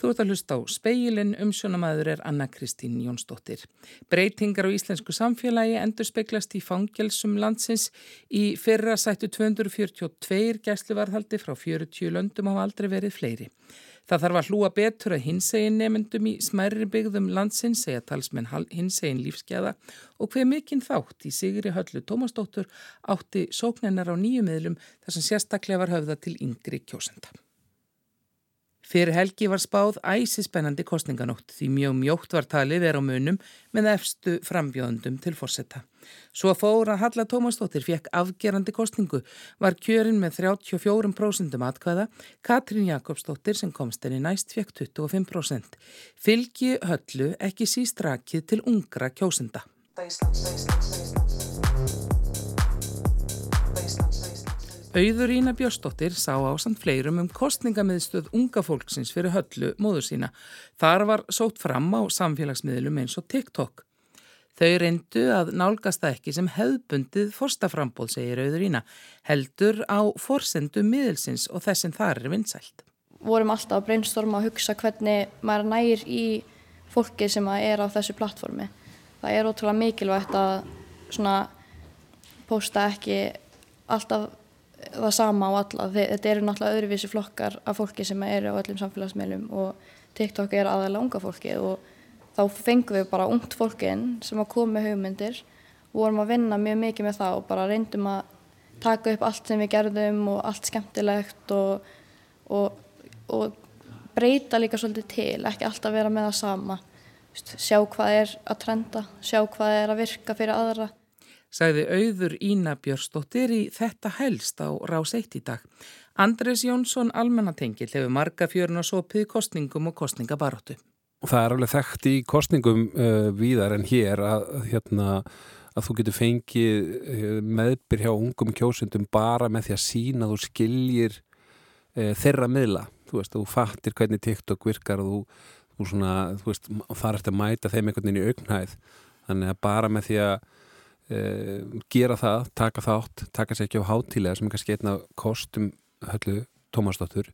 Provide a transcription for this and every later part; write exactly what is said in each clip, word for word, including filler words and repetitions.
Þú ert að hlusta á Spegilinn, umsjónamaður er Anna Kristín Jónsdóttir. Breytingar á íslensku samfélagi endurspeglast í fangelsum landsins. Í fyrra sættu tvö hundruð fjörutíu og tvö gæsluvarðhaldi frá fjörutíu löndum hafa aldrei verið fleiri. Það þarf að hlúa betur að hinsegin nemendum í smærri byggðum landsins, segja talsmenn hinsegin lífsgæða og hve mikinn þátt í Sigri Höllu Tómasdóttur átti sóknennar á nýju miðlum þar sem sérstaklega var höfða til yngri kjósenda. Fyrir helgi var spáð æsispennandi kosninganótt því mjög mjótt var talið vera á munum með efstu frambjóðendum til forseta. Svo fór að Halla Tómasdóttir fékk afgerandi kosningu, var kjörin með þrjátíu og fjögur prósent atkvæða, Katrín Jakobsdóttir sem komst henni næst fékk tuttugu og fimm prósent. Fylgi Höllu ekki síst rakið til ungra kjósenda. Auður Ína Björnsdóttir sá ásamt fleirum um kosningamiðstöð unga fólksins fyrir Höllu móður sína. Þar var sótt fram á samfélagsmiðlum eins og TikTok. Þau reyndu að nálgast það ekki sem hefðbundið forstaframbóð, segir Auður Ína, heldur á forsendu miðilsins og þess sem þar er vinsælt. Vorum alltaf að brainstorma og hugsa hvernig maður nægir í fólki sem er á þessu plattformi. Það er ótrúlega mikilvægt að svona posta ekki alltaf það sama á alla. Þetta eru náttúrulega öðruvísi flokkar af fólki sem eru á öllum samfélagsmiðlum og TikTok er aðalega unga fólki og þá fengum við bara ungt fólkin sem að koma með hugmyndir og vorum að vinna mjög mikið með það og bara reyndum að taka upp allt sem við gerðum og allt skemmtilegt og, og, og breyta líka svolítið til, ekki alltaf vera með það sama. Sjá hvað er að trenda, sjá hvað er að virka fyrir aðra. Sagði Auður Ína Björnsdóttir í Þetta helst á Rás eitt í dag. Andrés Jónsson almannatengill hefur marga fjörun og sopið í kosningum og kosningabaráttu. Það er alveg þekkt í kosningum uh, víðar en hér að, hérna, að þú getur fengið uh, meðbyr hjá ungum kjósendum bara með því að sína að þú skiljir uh, þeirra miðla. Þú veist, þú fattir hvernig TikTok virkar og þú, þú, svona, þú veist, þar ert að mæta þeim einhvern veginn í augnhæð. Þannig að bara með því að Uh, gera það, taka þátt, taka sér ekki á hátílega sem er kannski einn af kostum Höllu Tómasdóttur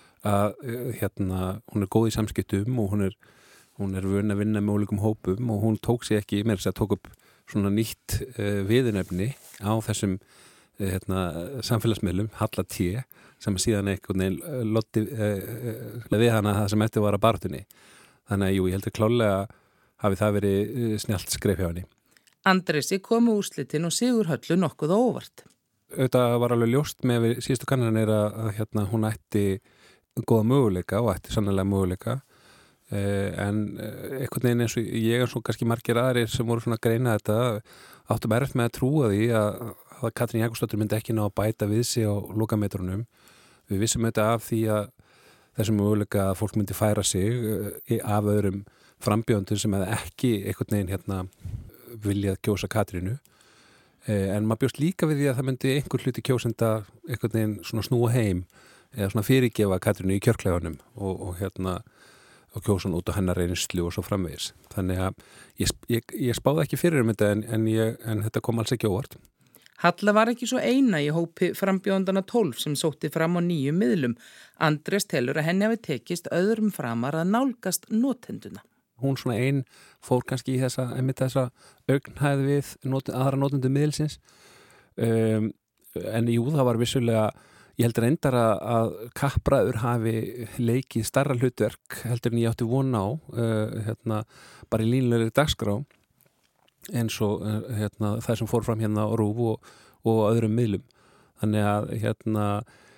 að uh, hérna, hún er góð í samskiptum og hún er, hún er vön að vinna með ólíkum hópum og hún tók sér ekki, meira þess að tók upp svona nýtt uh, viðurnefni á þessum uh, hérna, samfélagsmiðlum, Halla T sem síðan einhvern veginn lotti uh, uh, við hana það sem eftir var að baráttunni. Þannig að jú, ég held að klálega hafi það verið uh, snjallt skref hjá henni. Andresi komu úrslitin og Sigur Höllu nokkuð á óvart. Þetta var alveg ljóst með við síðustu kannanir að, að hérna, hún ætti góða möguleika og ætti sannlega möguleika eh, en einhvern veginn eins og ég er svo kannski margir aðrir sem voru svona að greina þetta áttum erfitt með að trúa því að, að Katrín Jakobsdóttir myndi ekki ná að bæta við sig á lokametrunum. Við vissum þetta af því að þessum möguleika að fólk myndi færa sig eh, af öðrum frambjóðendum sem hefði ekki einhvern veginn hérna viljað kjósa Katrínu eh, en maður bjóst líka við því að það myndi einhver hluti kjósenda einhvern veginn svona snúa heim eða svona fyrirgefa Katrínu í kjörklefanum og, og hérna og kjósa út á hennar reynslu og svo framvegis. Þannig að ég, ég, ég spáði ekki fyrir um þetta en, en, ég, en þetta kom alls ekki óvart. Halla var ekki svo eina í hópi frambjóðandana tólf sem sótti fram á nýjum miðlum. Andrés telur að henni hafi tekist öðrum framar að nálgast notenduna. Hún svona einn fór kannski í þessa, einmitt þessa augnhæð við not, aðra notendur miðilsins. Um, en jú, það var vissulega, ég heldur reyndar að, að kappræður hafi leikið starra hlutverk heldur en ég átti von á, uh, hérna, bara í línulegri dagskrá, eins og uh, hérna, það sem fór fram hérna á RÚV og, og öðrum miðlum. Þannig að hérna,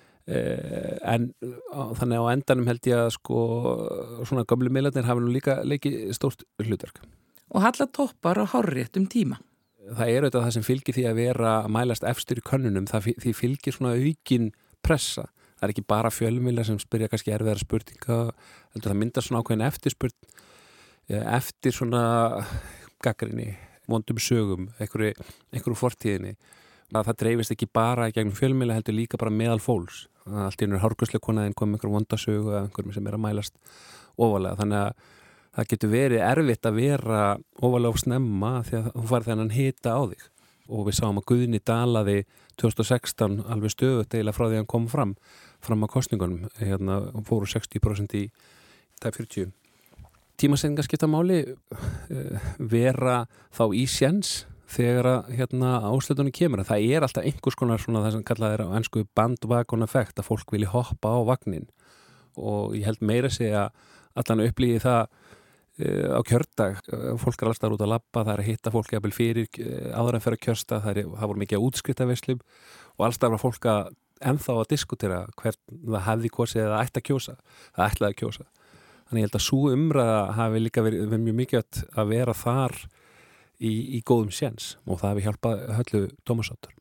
Eh, en á, þannig á endanum held ég að sko svona gömlu miðlarnir hafi nú líka leikið stórt hlutverk. Og Halla toppar á hárréttum tíma. Það er auðvitað það sem fylgir því að vera að mælast efstur í könnunum, það því fylgir svona aukin pressa. Það er ekki bara fjölmiðlar sem spyrja kannski erfiðara spurninga, heldur það myndar svona ákveðin eftirspurn eftir svona gagnrýni, vondum sögum, einhverju, einhverju fortíðinni. Að það dreifist ekki bara í gegnum fjölmiðla heldur líka bara meðal fólks. Allt í einhverjum hárgreiðslu konaðin kom einhver vondasögu eða einhverjum sem er að mælast ofalega. Þannig að það getur verið erfitt að vera ofalega og snemma því að þú farið þennan hita á þig. Og við sáum að Guðni dalaði tvö þúsund og sextán alveg stöðugt eiginlega frá því að hann kom fram, fram á kosningunum. Hérna fóru sextíu prósent í, það er fjörutíu. Tímasetningar skipta máli, vera þá í séns þegar að hérna, áslutunum kemur. Það er alltaf einhvers konar svona það sem kallað er á ensku bandwagon effekt, að fólk vilji hoppa á vagnin, og ég held meira að segja allan upplýði það uh, á kjördag. Fólk er alltaf út að labba, það er að hitta fólk jafnvel fyrir uh, áður en fyrir að kjörsta, það, er, það voru mikið að útskrifta veislum og alltaf var fólk að ennþá að diskutera hvern það hefði kosið eða ætti að kjósa, það ætlaði að kjósa. Þannig ég held að sú umræða hafi líka verið, verið mjög mikið að vera þar í, í góðum séns, og það hefði hjálpað Höllu Tómasdóttur.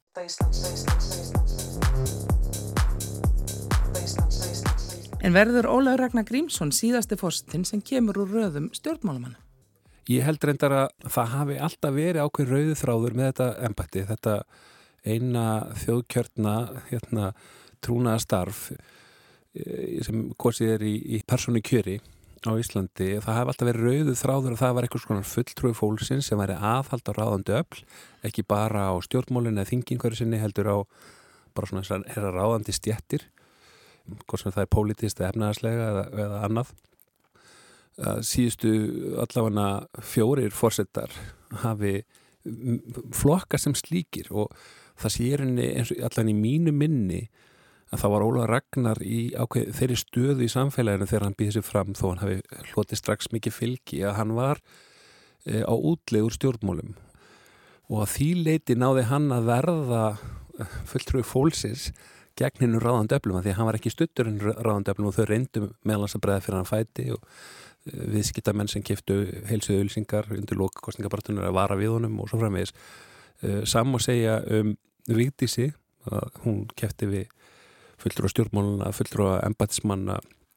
En verður Ólafur Ragnar Grímsson síðasti forsetinn sem kemur úr röðum stjórnmálamanna? Ég held reyndar að það hafi alltaf verið ákveð rauði þráður með þetta embætti, þetta eina þjóðkjörna hérna, trúnaða starf sem kosið er í, í persónu kjöri á Íslandi. Það hafi alltaf verið rauði þráður að það var eitthvað svona fulltrúi fólksins sem væri aðhald á ráðandi öfl, ekki bara á stjórnmálinu eða þingin hverju sinni, heldur á bara svona herra ráðandi stjettir, hvort sem það er pólitískt eða efnahagslega eða, eða annað. Síðustu allavega fjórir forsetar hafi flokka sem slíkir, og það sé er henni eins og allan í mínu minni að það var Ólafur Ragnar í ákveð, þeirri stöðu í samfélaginu þegar hann býði sig fram, þó hann hafi hlotið strax mikið fylgi, að hann var e, á útleið úr stjórnmálum, og að því leiti náði hann að verða fulltrúi fólksins gegn hinu ráðandi öflum, því að hann var ekki stuttur hinu ráðandi öflum, og þau reyndu meðalans að breiða fyrir hann fæti, og viðskiptamenn sem keyptu heilsuðu auglýsingar undir lok kosningabaratunar að vara við honum og svo framvegis. Saman að segja um Vigdísi, að hún keypti við fulltrúa stjórnmálana, fulltrúa embættismanna,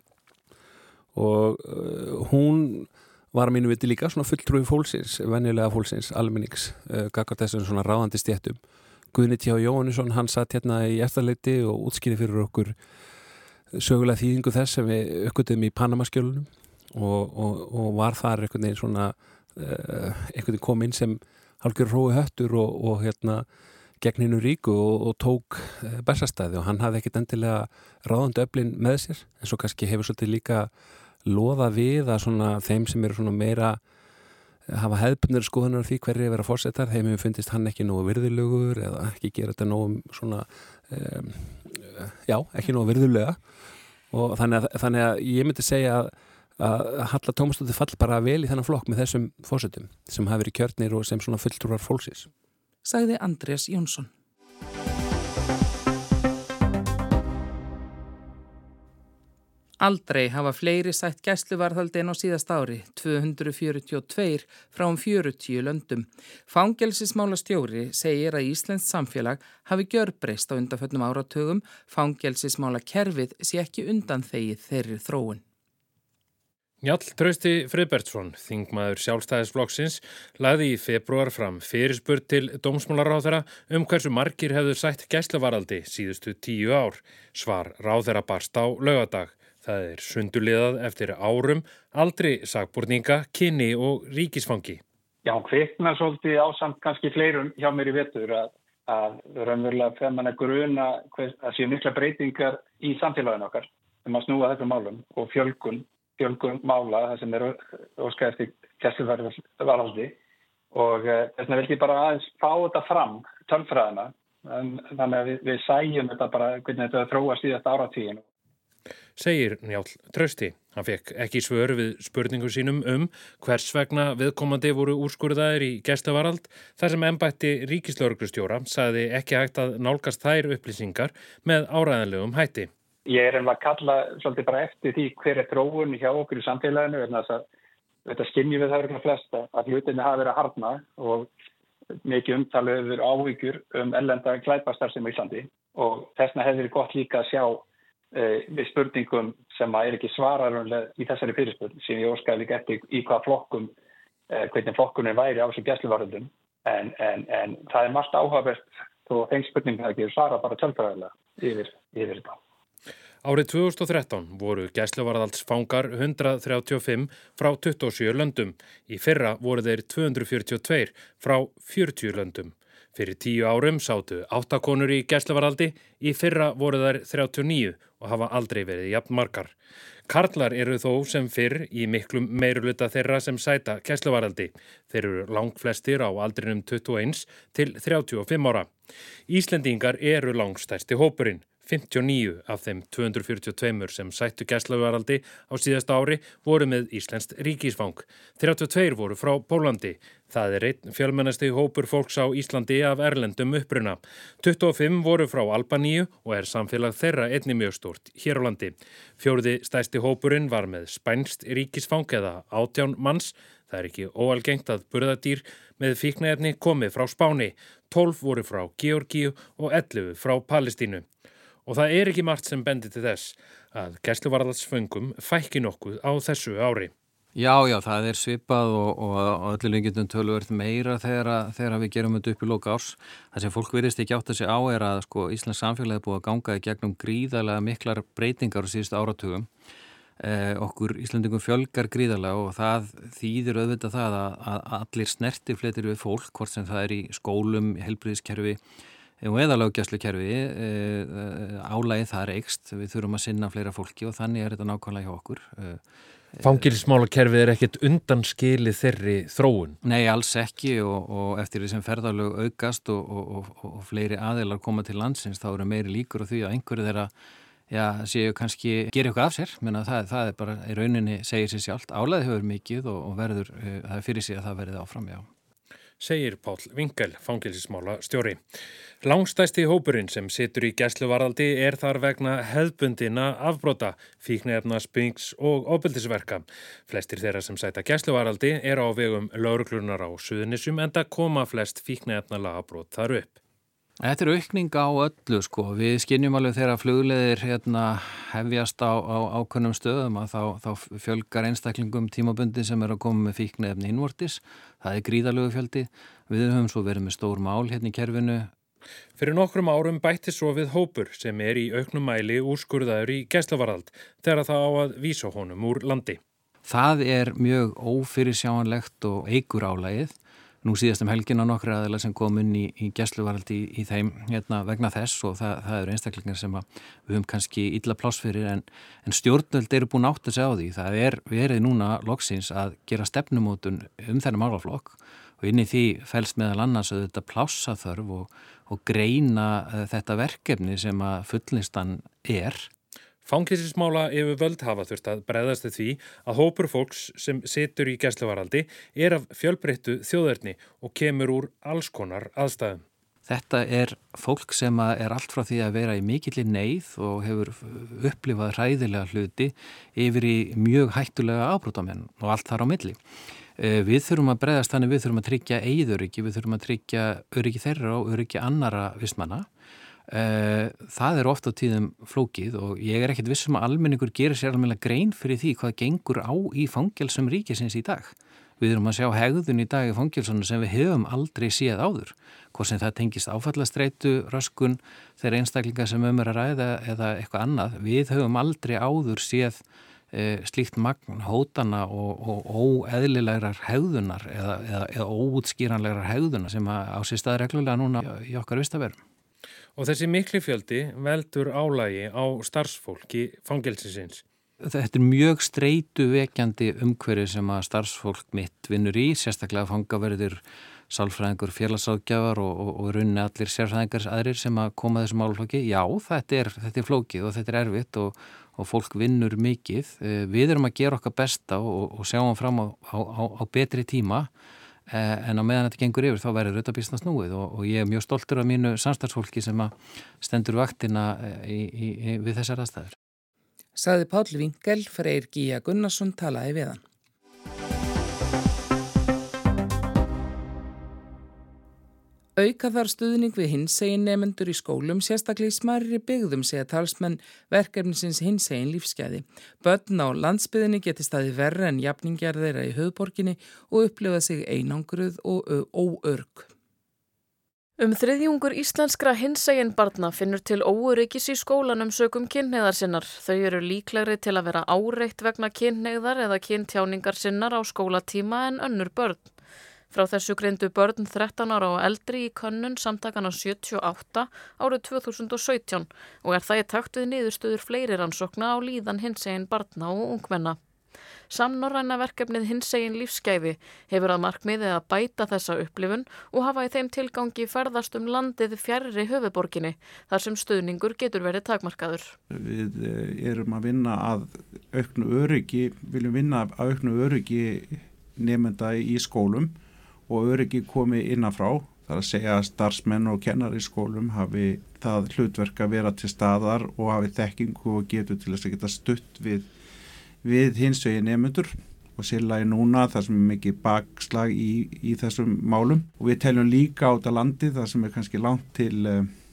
og hún var að mínu viti líka svona fulltrúi fólksins, venjulega fólksins, almennings, gagnvart þessum svona ráðandi stéttum. Guðni T. Jóhannesson, hann satt hérna í eftirleiti og útskýrði fyrir okkur sögulega þýðingu þess sem við uppgötum í Panamaskjölunum, og, og, og var þar einhvern veginn svona uh, einhvern veginn kom inn sem hálfgjör hrói höttur og, og hérna gegn hinu ríku og, og tók uh, Bessastæði, og hann hafði ekkert endilega ráðandi öflin með sér, en svo kannski hefur svolítið líka loða við að svona þeim sem eru svona meira hafa hefðbundnir skoðunar því hverju vera forsetar, þeim hefur fundist hann ekki nógu virðulegur eða ekki gera þetta nógu svona um, já, ekki nógu virðulega, og þannig að, þannig að ég myndi segja að, að Halla Tómasdóttir fall bara vel í þennan flokk með þessum forsetum sem hafa verið kjörnir og sem svona fulltrúar fólksins. Sagði Andrés Jónsson. Aldrei hafa fleiri sætt gæsluvarðhaldi en á síðasta ári, tvö hundruð fjörutíu og tvö frá um fjörutíu löndum. Fangelsismálastjóri segir að íslenskt samfélag hafi gjörbreyst á undanförnum áratugum, fangelsismálakerfið sé ekki undanþegið þeirri þróun. Njáll Trausti Friðbertsson, þingmaður Sjálfstæðisflokksins, lagði í febrúar fram fyrirspurn til dómsmálaráðherra um hversu margir hefðu sætt gæsluvarðhaldi síðustu tíu ár. Svar ráðherra barst á laugardag. Það er sundurliðað eftir árum, aldri sakborninga, kyni og ríkisfangi. Já, kviknar svolítið ásamt kannski fleirum hjá mér í vetur að, að raunverulega þegar mann er gruna að sé mikla breytingar í samfélaginu okkar um að snúa þessum málum og fjölgun, fjölgun mála það sem er óskað eftir gæsluvarðhaldi, og þess vegna vildi ég bara aðeins fá þetta fram, tölfræðina, en þannig að við, við sæjum þetta bara hvernig þetta þróa síðast áratuginn. Segir Njáll Trausti. Hann fekk ekki svör við spurningum sínum um hvers vegna viðkomandi voru úrskurðaðir í gæsluvarðhald, þar sem embætti ríkislögreglustjóra sagði ekki hægt að nálgast þær upplýsingar með áræðanlegum hætti. Ég er einnig að kalla svolítið bara eftir því hver er þróun hjá okkur í samfélaginu, en þess að þetta skynjum við það eru flesta að hlutinni hafa verið að harðna og mikið umtalið yfir áhyggjur um erlenda glæpastarfsemi í Íslandi, og þessna hefði verið gott líka að sjá við spurningum sem er ekki svararunlega í þessari fyrirspurn sem ég óskaði líka eftir í hvað flokkum hvernig flokkunum væri á þessu gæsluvarðhaldum, en, en, en það er margt áhugavert og þeim spurningum það ekki svara bara tölfræðilega yfir, yfir þetta. Árið tvö þúsund og þrettán voru gæsluvarðhaldsfangar hundrað þrjátíu og fimm frá tuttugu og sjö löndum. Í fyrra voru þeir tvö hundruð fjörutíu og tvö frá fjörutíu löndum. Fyrir tíu árum sátu átta konur í gæsluvarðhaldi, í fyrra voru þær þrjátíu og níu og hafa aldrei verið jafn margar. Karlar eru þó sem fyrr í miklum meirihluta þeirra sem sæta gæsluvarðhaldi. Þeir eru langflestir á aldrinum tuttugu og eins til þrjátíu og fimm ára. Íslendingar eru langstærsti hópurinn. fimmtíu og níu af þeim tvö hundruð fjörutíu og tvö sem sættu gæsluvarðhaldi á síðasta ári voru með íslenskt ríkisfang. þrjátíu og tvö voru frá Pólandi. Það er einn fjölmennasti hópur fólks á Íslandi af erlendum uppruna. tuttugu og fimm voru frá Albaníu og er samfélag þeirra einnig mjög stórt hér á landi. Fjórði stærsti hópurinn var með spænskt ríkisfang eða átján manns. Það er ekki óalgengt að burðardýr með fíkniefni komi frá Spáni. tólf voru frá Georgíu og ellefu frá Palestínu. Og það er ekki margt sem bendir til þess að gæsluvarðhaldsföngum fækki nokkuð á þessu ári. Já, já, það er svipað og, og, og öllu lengjum töluvert meira þegar, þegar við gerum þetta upp í loka árs. Það sem fólk virðist ekki átt að sig á er að sko, Íslands samfélagi er búið að ganga í gegnum gríðarlega miklar breytingar á síðustu áratugum. Eh, okkur Íslandingum fjölgar gríðarlega og það þýðir auðvitað það að, að allir snertifletir við fólk, hvort sem það er í skólum, heilbrigðiskerfi og eða löggæslukerfi, álagið það er eykst, við þurfum að sinna fleira fólki og þannig er þetta nákvæmlega hjá okkur. Fangelsismálakerfið er ekkert undanskilið þeirri þróun? Nei, alls ekki og, og eftir því sem ferðalög aukast og, og, og, og fleiri aðilar koma til landsins þá eru meiri líkur á því að einhverju þeirra já, séu kannski gera eitthvað af sér, menna það, það er bara í rauninni segir sér sjálft, álagið hefur mikið og, og verður, það er fyrir sig að það verði áfram, já. Segir Páll Winkel, fangelsismála stjóri. Langstæsti hópurinn sem situr í gæsluvarðhaldi er þar vegna hefðbundinna afbrota, fíkniefna, spings og ofbeldisverka. Flestir þeirra sem sæta gæsluvarðhaldi er á vegum lögreglunar á Suðurnesjum enda koma flest fíkniefna lagabrot þar upp. Þetta er aukning á öllu sko, við skynjum alveg þegar flugleiðir hérna, hefjast á, á ákveðnum stöðum að þá, þá fjölgar einstaklingum tímabundi sem er að koma með fíkniefni innvortis, það er gríðarlegu fjöldi, við höfum svo verið með stór mál hérna í kerfinu. Fyrir nokkrum árum bætti svo við hópur sem er í auknum mæli úrskurðaður í gæsluvarðhald þegar það á að vísa honum úr landi. Það er mjög ófyrirsjáanlegt og eikur álagið. Nú síðast um helgin á nokkra aðeila sem kom inn í, í gæsluvarðhaldi í, í þeim hérna, vegna þess og það, það eru einstaklingar sem að við höfum kannski illa pláss fyrir en, en stjórnvöld eru búin átt að segja á því. Það er verið núna loksins að gera stefnumótun um þennan málaflokk og inn í því felst meðal annars að þetta plássaþörf og, og greina uh, þetta verkefni sem að fullnistan er. Fangelsismála yfirvöld hafa þurft að bregðast því að hópur fólks sem situr í gæsluvarðhaldi er af fjölbreyttu þjóðerni og kemur úr alls konar aðstæðum. Þetta er fólk sem er allt frá því að vera í mikilli neyð og hefur upplifað hræðilega hluti yfir í mjög hættulega afbrotamenn og allt þar á milli. Við þurfum að bregðast þannig, við þurfum að tryggja eigðöryggi, við þurfum að tryggja öryggi þeirra og öryggi annara vistmanna. Það er oft á tíðum flókið og ég er ekkert vissum að almenningur gerir sér almennilega grein fyrir því hvað gengur á í fangelsum ríkisins í dag. Við erum að sjá hegðun í dag í fangelsunum sem við hefum aldrei séð áður. Hvort sem það tengist áfallastreitu, röskun, þeirra einstaklingar sem um er að ræða eða eitthvað annað. Við höfum aldrei áður séð e, slíkt magn hótana og, og óeðlilegar hegðunar eða, eða, eða óútskýranlegar hegðunar sem á sér stað reglulega núna í okkar vistaverum. Og þessi mikli fjöldi veldur álagi á starfsfólki fangelsisins. Þetta er mjög streituvekjandi umhverfi sem að starfsfólk mitt vinnur í, sérstaklega fangaverðir, sálfræðingur, félagsáðgjafar og, og, og runni allir sérfræðingar aðrir sem að koma að þessu málaflokki. Já, þetta er, þetta er flókið og þetta er erfitt og, og fólk vinnur mikið. Við erum að gera okkar besta og, og sjáum fram á, á, á betri tíma. En á meðan þetta gengur yfir þá verður þetta býsna snúið og, og ég er mjög stoltur af mínu samstarfsfólki sem að stendur vaktina í, í, í, við þessar aðstæður. Sagði Páll Winkel, Freyr Gíja Gunnarsson talaði við hann. Auka þar stuðning við hinsegin nemendur í skólum, sérstaklega í smærri byggðum, segja talsmenn verkefnisins hinsegin lífsgæði. Börn á landsbyggðinni geti staðið verra en jafningjar þeirra í höfuðborginni og upplifa sig einangruð og óörg. Um þriðjungur íslenskra hinsegin barna finnur til óöryggis í skólanum sökum kynhneigðar sinnar. Þau eru líklegri til að vera áreitt vegna kynhneigðar eða kyntjáningar sinnar á skólatíma en önnur börn. Frá þessu greindu börn þrettán ára og eldri í könnun samtakana sjötíu og átta árið tvö þúsund og sautján og er það í takt við niðurstöður fleiri rannsókna á líðan hinsegin barna og ungmenna. Samnorræna verkefnið hinsegin lífsgæði hefur að markmiði að bæta þessa upplifun og hafa í þeim tilgangi ferðast um landið fjarri höfuðborginni þar sem stuðningur getur verið takmarkaður. Við erum að vinna að auknu öryggi, viljum vinna að auknu öryggi nemenda í skólum og öryggi komi innanfrá. Það er að segja að starfsmenn og kennari í skólum hafi það hlutverk að vera til staðar og hafi þekkingu og getur til þess að geta stutt við við hinsegin nemendur og sérlega núna þar sem er mikið bakslag í, í þessum málum og við teljum líka á þetta landi þar sem er kannski langt til,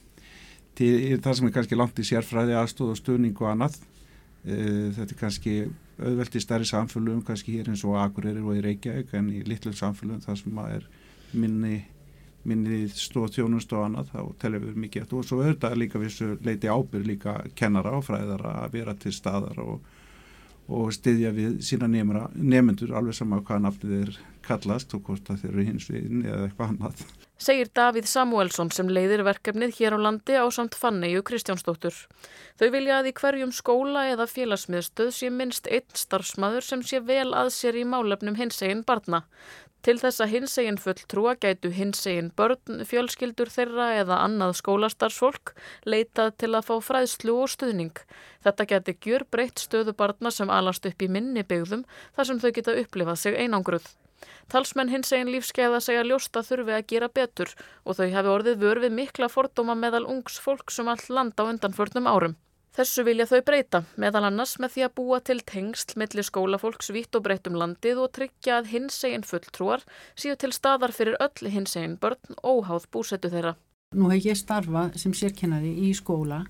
til þar sem er kannski langt í sérfræði aðstóð og stuðning og annað. Þetta er kannski auðvelt í stærri samfélögum, kannski hér eins og Akureyri og í Reykjavík en í litlum samfélögum þar sem er minni, minni stóð þjónustu og annað þá teljum við mikið og svo auðvitað líka vissu leiti ábyrgð líka kennara og fræðara að vera til staðar og og styðja við sína nemra, nemendur alveg sama hvað nafnið er kallast og hvort það þeir eru hins veginn eða eitthvað annað. Segir Davíð Samúelsson sem leiðir verkefnið hér á landi ásamt Fanneyju Kristjánsdóttur. Þau vilja að í hverjum skóla eða félagsmiðstöð sé minnst einn starfsmaður sem sé vel að sér í málefnum hinsegin barna. Til þess að hinsegin fulltrúa gætu hinsegin börn, fjölskyldur þeirra eða annað skólastarfsfólk leitað til að fá fræðslu og stuðning. Þetta gæti gjörbreytt stöðu barna sem alast upp í minni byggðum þar sem þau geta upplifað sig einangruð. Talsmenn hinsegin lífsgæða segja ljóst að þurfi að gera betur og þau hafi orðið vör við mikla fordóma meðal ungs fólks um allt land á undanförnum árum. Þessu vilja þau breyta, meðal annars með því að búa til tengsl milli skólafólks vítt og breytt um landið og tryggja að hinsegin fulltrúar séu til staðar fyrir öll hinsegin börn óháð búsetu þeirra. Nú hef ég starfað sem sérkennari í skóla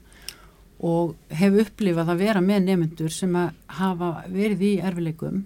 og hef upplifað að vera með nemendur sem að hafa verið í erfileikum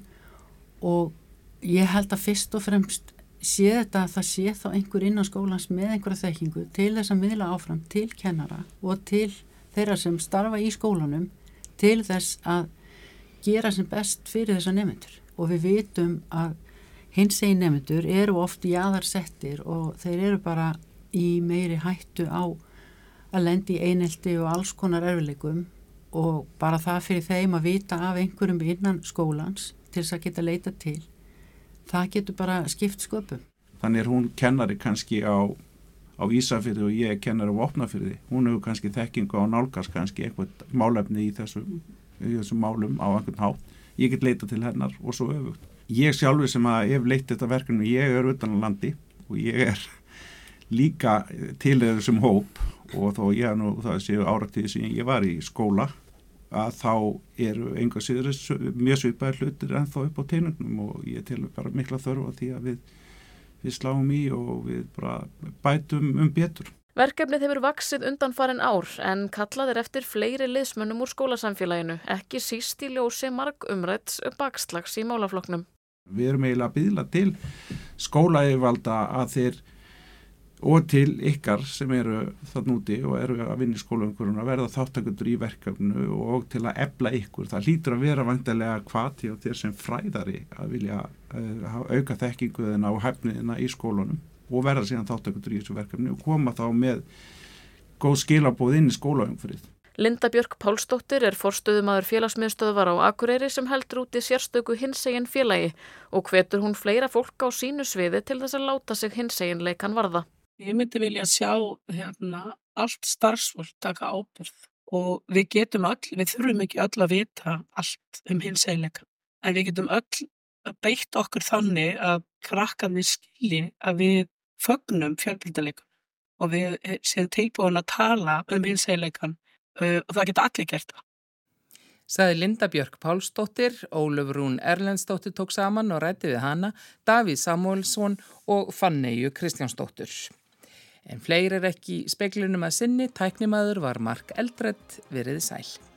og ég held að fyrst og fremst sé þetta að það sé þá einhver innan skólans með einhverja þekkingu til þess að miðla áfram til kennara og til þeirra sem starfa í skólanum til þess að gera sem best fyrir þessa nemendur og við vitum að hinsegin nemendur eru oft jaðarsettir og þeir eru bara í meiri hættu á að lendi í einelti og alls konar erfileikum og bara það fyrir þeim að vita af einhverjum innan skólans til þess að geta leita til, það getur bara skipt sköpum. Þannig er hún kennari kannski á á Ísafirði og ég kennar á Vopnafirði. Hún hefur kannski þekkingu á nálgast kannski eitthvað málefni í þessum, í þessum málum á einhvern hátt. Ég get leita til hennar og svo öfugt. Ég sjálfur sem að hef leitt þetta verkefni, ég er utan á landi og ég er líka til þessum hóp og þó ég er nú það séu áratíði sem ég var í skóla að þá eru enga síður mjög svipaðir hlutir en þá upp á teinunum og ég til bara mikla þörfa því að við við sláum í og við bara bætum um betur. Verkefnið hefur vaxið undanfarin ár en kallað er eftir fleiri liðsmönnum úr skólasamfélaginu, ekki síst í ljósi marg umrædds bakslags í málaflokknum. Við erum eiginlega að biðla til skólayfirvalda að þeir og til ykkar sem eru þarna úti og eru að vinna í skólaumhverfinu að verða þáttakendur í verkefnu og til að efla ykkur. Það hlýtur að vera væntanlega hvati á þér sem fræðari að vilja uh, auka þekkinguðina og hæfniðina í skólanum og verða síðan þáttakendur í þessu verkefnu og koma þá með góð skilaboð inn í skólaumhverfið. Linda Björk Pálsdóttir er forstöðumaður félagsmiðstöðvar á Akureyri sem heldur úti sérstöku hinsegin félagi og hvetur hún fleira fólk á sínu sviði til þess að láta sig hinseginleikan varða. Ég myndi vilja sjá hérna allt starfsfólk taka ábyrgð og við getum öll, við þurfum ekki öll að vita allt um hinseginleika. En við getum öll beitt okkur þannig að krakkarnir skilji að við fögnum fjölbreytileikanum og við séum tilbúin að tala um hinseginleikan uh, og það geta allir gert það. Saði Linda Björk Pálsdóttir, Ólöf Rún Erlendsdóttir tók saman og ræddi við hana, Davíð Samúelsson og Fanneyju Kristjánsdóttur. En fleiri er ekki í speglinum að sinni, tæknimaður var Mark Eldred, verið sæl.